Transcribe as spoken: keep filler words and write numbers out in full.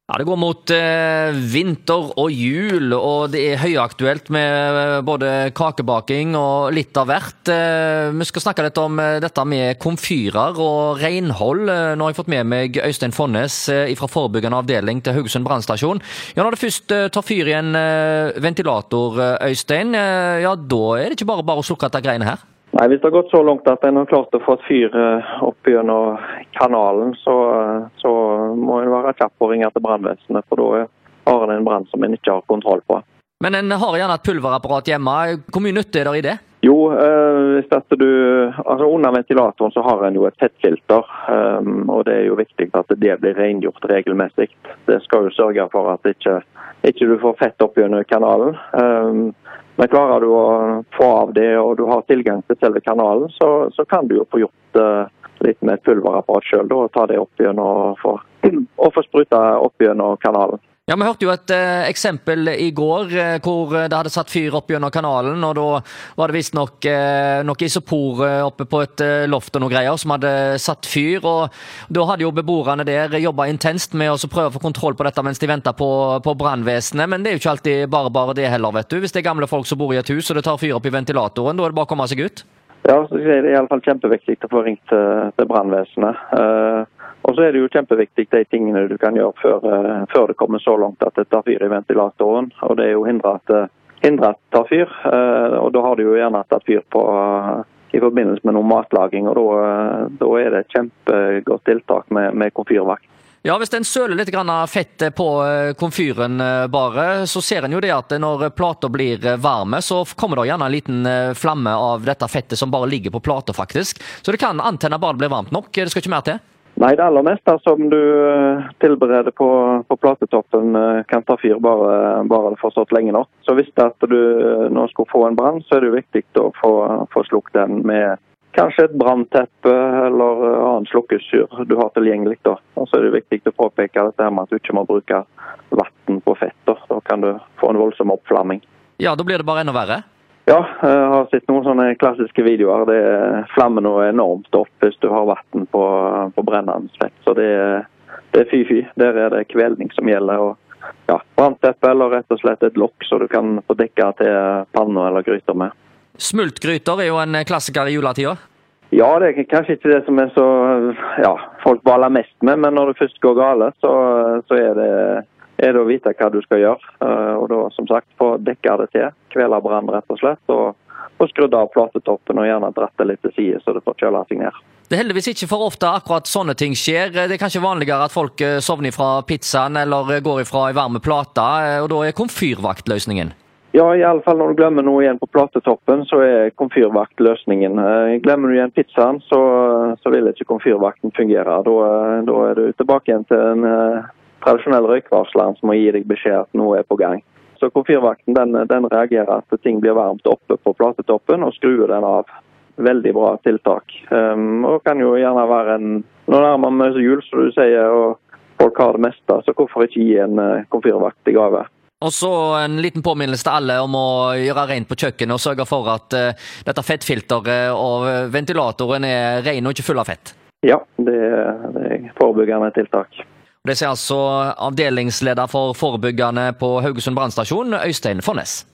Ja, Det går mot eh, vinter og jul, og det er høyaktuelt med eh, både kakebaking og litt av hvert. Eh, vi skal snakke litt om eh, dette med komfyrer og renhold. Eh, nå har jeg fått med meg Øystein Fonnes eh, fra forebyggende avdeling til Haugesund brannstasjon. Ja, når det først eh, tar fyr i en eh, ventilator, eh, Øystein, eh, ja, da er det ikke bare bare å slukke dette greiene her. Nei, hvis det har gått så langt at en har klart å få et fyr opp gjennom kanalen, så, så må en være kjapp og ringe til brannvesenet, for da har en en brann som en ikke har kontroll på. Men en har gjerne et pulverapparat hjemme. Hvor mye nytte er det i det? Jo, eh, hvis at du, altså under ventilatoren så har en jo et fettfilter, um, og det er jo viktig at det blir rengjort regelmessig. Det skal jo sørge for at ikke, ikke du får fett opp gjennom kanalen. Um, Men klarer du å få av det, og du har tilgang til selve kanalen, så, så kan du jo få gjort uh, litt med et pulverapparat selv, og ta det opp igjen og få, og få spruta opp gjennom kanalen. Ja, Vi hørte jo et eh, eksempel i går eh, hvor det hadde satt fyr opp gjennom kanalen, og da var det visst nok eh, noe isopor eh, oppe på et eh, loft og noe greier som hadde satt fyr, og da hadde jo beboerne der jobbet intenst med å prøve å få kontroll på dette mens de ventet på, på brannvesenet, men det er jo ikke alltid bare bare det heller, vet du. Hvis det er gamle folk som bor i et hus og det tar fyr opp i ventilatoren, da er det bare å komme seg ut. Ja, så det er i alle fall kjempeviktig å få ringt til, til brannvesenet. Uh, og så er det jo kjempeviktig de tingene du kan gjøre før, uh, før det kommer så langt at det tar fyr i ventilatoren. Og det er jo hindre at, uh, hindre at det tar fyr. Uh, og da har du jo gjerne tatt fyr på, uh, i forbindelse med noe matlaging. Og da, uh, da er det et kjempegodt tiltak med, med komfyrvakt. Ja, Hvis en søler litt grann fett på komfyren bare, så ser en jo det at når plata blir varme, så kommer det gjerne en liten flamme av dette fettet som bare ligger på plata faktisk. Så det kan antenne bare det blir varmt nok. Det skal ikke mer til? Nei, det aller meste som du tilbereder på, på platetoppen kan ta fyr bare, bare det får stått lenge nok. Så hvis det at du nå skal få en brann, så er det jo viktig å få, få slukt den med kanskje et brannteppe eller annen slukkesyr du har tilgjengelig. Da. Og så er det viktig å påpeke dette med at du ikke må bruke vann på fett. Da. da kan du få en voldsom oppflamming. Ja, da blir det bare enda verre? Ja, jeg har sett noen sånne klassiske videoer. Det flammer noe enormt opp hvis du har vann på, på brennende fett. Så det, det er fy-fy. Der er det kvelning som gjelder. Og, ja, brannteppe eller rett og slett et lokk så du kan få dekka til panner eller gryter med. Smultgryter er jo en klassiker i juletida. Ja, det er kanskje ikke det som er så ja, folk baler mest med, men når det først går gale, så, så er, det, er det å vite hva du skal gjøre. Og da, som sagt, få dekka det til, kvele brann rett og slett, og, og skrudd av platetoppen og gjerne dratt det litt til side, så det får kjøle seg ned. Det er heldigvis ikke for ofte akkurat sånne ting skjer. Det er kanskje vanligere at folk sovner fra pizzaen eller går ifra en varme plate, og da er komfyrvaktløsningen. Ja, i alle fall når du glemmer noe igjen på platetoppen, så er komfyrvakt løsningen. Glemmer du igjen pizzaen, så, så vil ikke komfyrvakten fungere. Da, da er du tilbake igjen til en uh, tradisjonell røykvarsler som må gi deg beskjed at noe er på gang. Så komfyrvakten den, den reagerer at ting blir varmt oppe på platetoppen og skruer den av. Veldig bra tiltak. Um, og kan jo gjerne være en, når nærmer med jul, som du sier, og folk har det meste, så hvorfor ikke gi en uh, komfyrvakt i gave? Og så en liten påminnelse til alle om å gjøre rent på kjøkkenet og sørge for at uh, dette fettfilteret og ventilatoren er ren og ikke full av fett. Ja, det, det er forebyggende tiltak. Det sier altså avdelingsleder for forebyggende på Haugesund brannstasjon, Øystein Fonnes.